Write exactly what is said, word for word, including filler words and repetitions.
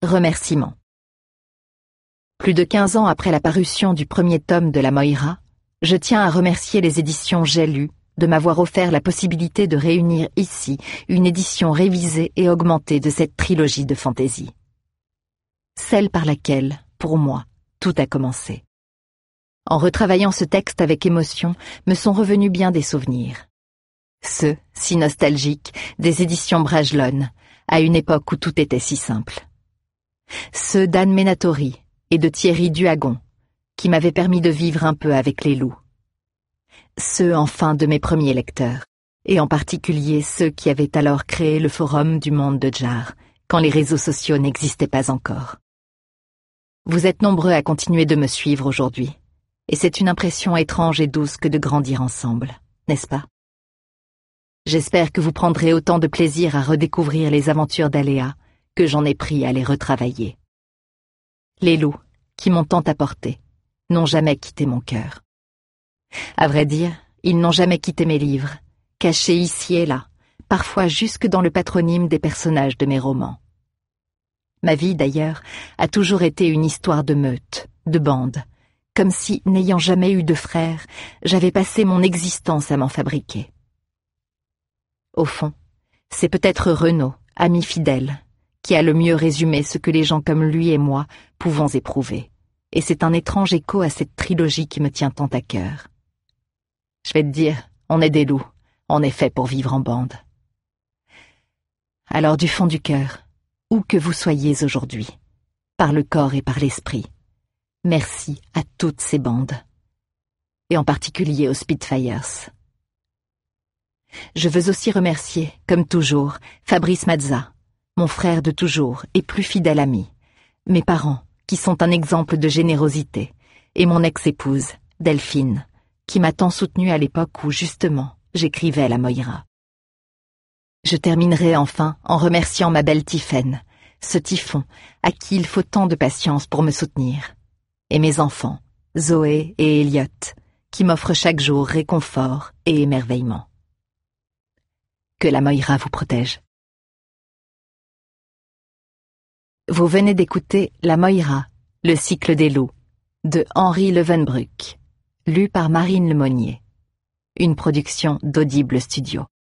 Remerciements. Plus de quinze ans après la parution du premier tome de La Moira, je tiens à remercier les éditions J'ai lu de m'avoir offert la possibilité de réunir ici une édition révisée et augmentée de cette trilogie de fantaisie. Celle par laquelle, pour moi, tout a commencé. En retravaillant ce texte avec émotion, me sont revenus bien des souvenirs. Ceux, si nostalgiques, des éditions Bragelonne, à une époque où tout était si simple. Ceux d'Anne Menatori et de Thierry Duhagon, qui m'avaient permis de vivre un peu avec les loups. Ceux, enfin, de mes premiers lecteurs, et en particulier ceux qui avaient alors créé le forum du monde de Jar, quand les réseaux sociaux n'existaient pas encore. Vous êtes nombreux à continuer de me suivre aujourd'hui, et c'est une impression étrange et douce que de grandir ensemble, n'est-ce pas? J'espère que vous prendrez autant de plaisir à redécouvrir les aventures d'Aléa que j'en ai pris à les retravailler. Les loups, qui m'ont tant apporté, n'ont jamais quitté mon cœur. À vrai dire, ils n'ont jamais quitté mes livres, cachés ici et là, parfois jusque dans le patronyme des personnages de mes romans. Ma vie, d'ailleurs, a toujours été une histoire de meute, de bande, comme si, n'ayant jamais eu de frères, j'avais passé mon existence à m'en fabriquer. Au fond, c'est peut-être Renaud, ami fidèle, qui a le mieux résumé ce que les gens comme lui et moi pouvons éprouver, et c'est un étrange écho à cette trilogie qui me tient tant à cœur. Je vais te dire, on est des loups, on est fait pour vivre en bande. Alors du fond du cœur, où que vous soyez aujourd'hui, par le corps et par l'esprit, merci à toutes ces bandes, et en particulier aux Spitfires. Je veux aussi remercier, comme toujours, Fabrice Mazza, mon frère de toujours et plus fidèle ami, mes parents, qui sont un exemple de générosité, et mon ex-épouse, Delphine, qui m'a tant soutenue à l'époque où, justement, j'écrivais La Moira. Je terminerai enfin en remerciant ma belle Tiphaine, ce typhon à qui il faut tant de patience pour me soutenir, et mes enfants, Zoé et Elliot, qui m'offrent chaque jour réconfort et émerveillement. Que La Moira vous protège. Vous venez d'écouter La Moira, le cycle des loups, de Henri Levenbruck, lu par Marine Lemonnier, une production d'Audible Studio.